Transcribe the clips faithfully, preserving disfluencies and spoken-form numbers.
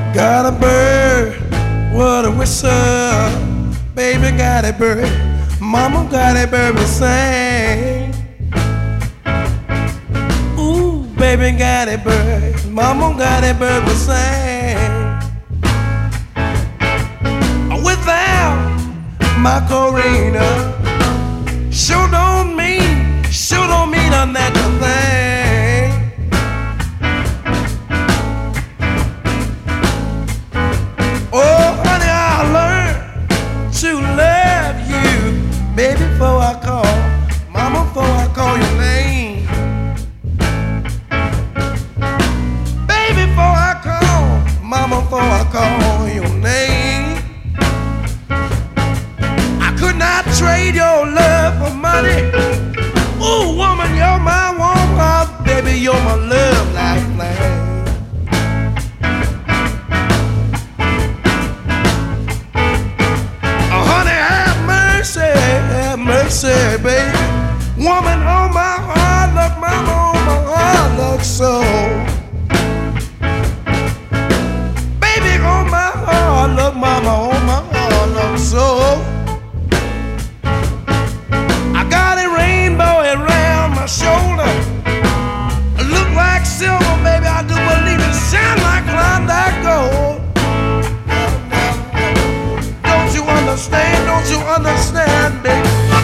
Got a bird, what a whistle. Baby got a bird, mama got a bird to sing. Ooh, baby got a bird, mama got a bird to sing. Without my Corina, sure don't mean, sure don't mean a natural thing. Oh, honey, I learned to love you, baby, before I call, mama, before I call your name. Baby, before I call, mama, before I call your name. I could not trade your love for money. Ooh, woman, you're my woman, baby, you're my love lifeline. Say, baby, woman on my heart, look, mama on my heart, look so. Baby on my heart, look, mama on my heart, look so. I got a rainbow around my shoulder, look like silver, baby, I do believe it shine like Klondike gold. Don't you understand, don't you understand, baby?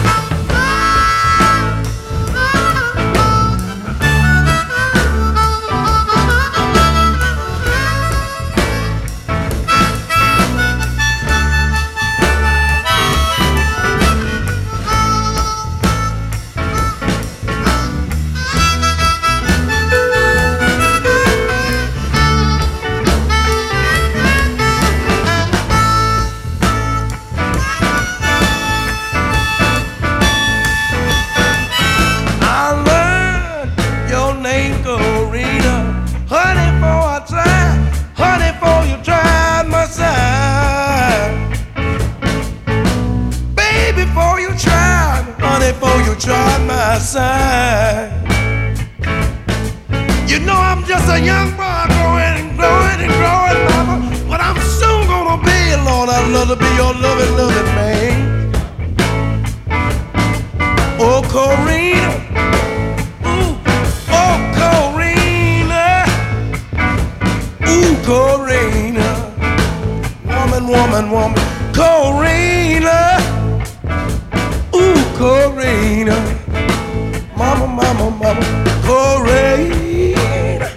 Try my side. You know I'm just a young boy growing and growing and growing, mama, but I'm soon gonna be, Lord, I'd love to be your loving, loving man. Oh, Corina, ooh, oh, Corina, ooh, Corina, woman, woman, woman, Corina. Ooh, Corina, mama, mama, mama, Corina,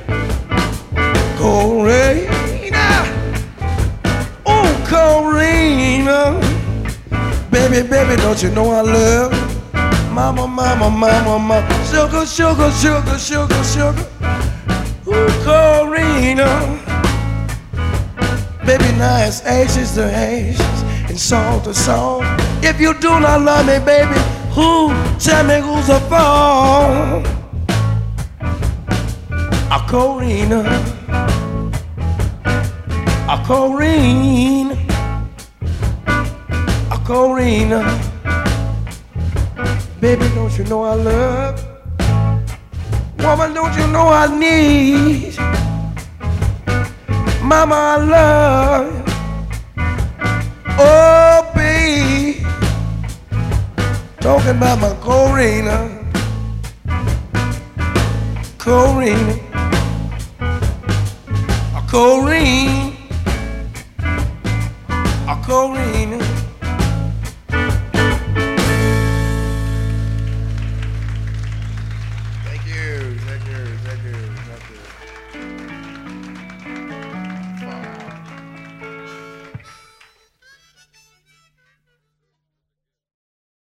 Corina, ooh, Corina, baby, baby, don't you know I love you? Mama, mama, mama, mama, sugar, sugar, sugar, sugar, sugar, ooh, Corina, baby, now it's ashes to ashes and salt to salt. If you do not love me, baby, who, tell me who's a fall? A Corina, a Corina, a Corina. Baby, don't you know I love? Woman, don't you know I need? Mama, I love you. Oh, baby, talking about my Corina, Corina, a Corina, a Corina.